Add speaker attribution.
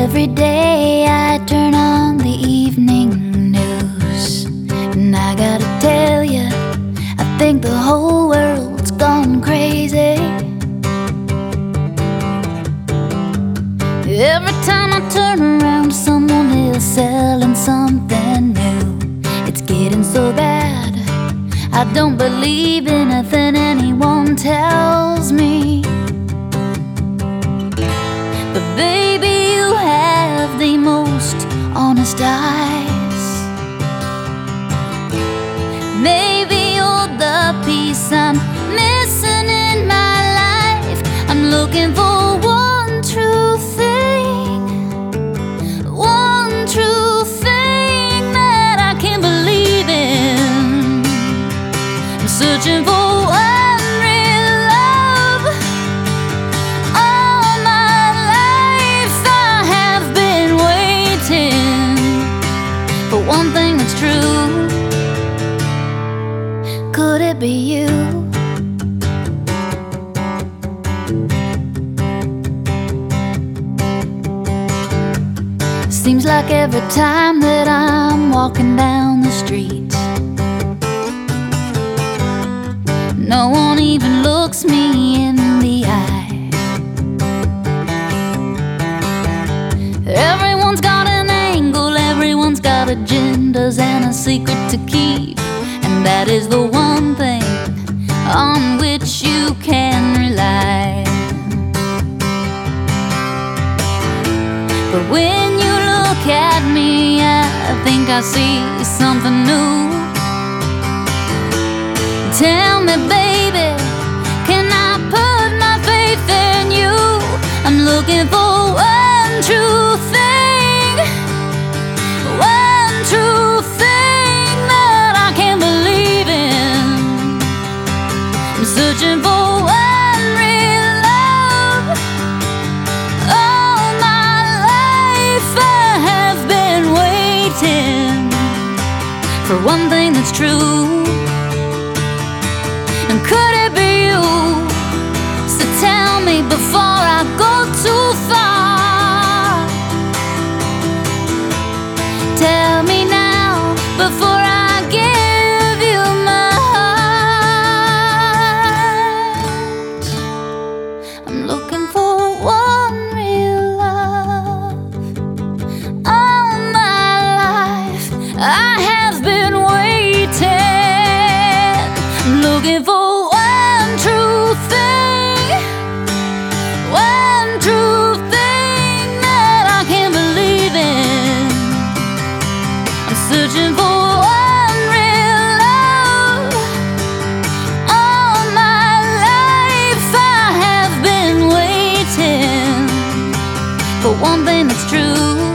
Speaker 1: Every day I turn on the evening news, and I gotta tell you, I think the whole world's gone crazy. Every time I turn around, someone is selling something new. It's getting so bad, I don't believe anything anyone tells me. But baby, you have the most honest eyes. Maybe you're the piece I'm missing in my life. I'm looking for one true thing, one true thing that I can believe in. I'm searching for one real love. All my life I have been waiting for one thing that's true. Could it be you? Seems like every time that I'm walking down the street, no one even looks me in the eye. Everyone's got an angle, everyone's got agendas and a secret to keep, and that is the one thing on which you can rely. But when you look at me, I think I see something new. Tell me, baby, can I put my faith in you? I'm looking for one true thing, one true thing that I can believe in. I'm searching for one real love. All my life I have been waiting for one thing that's true. And could it be you? So tell me before I go too far. Tell me now before I give you my heart. I'm looking for one real love. All my life I have been waiting. I'm looking for one true thing, one true thing that I can believe in. I'm searching for one real love. All my life I have been waiting for one thing that's true.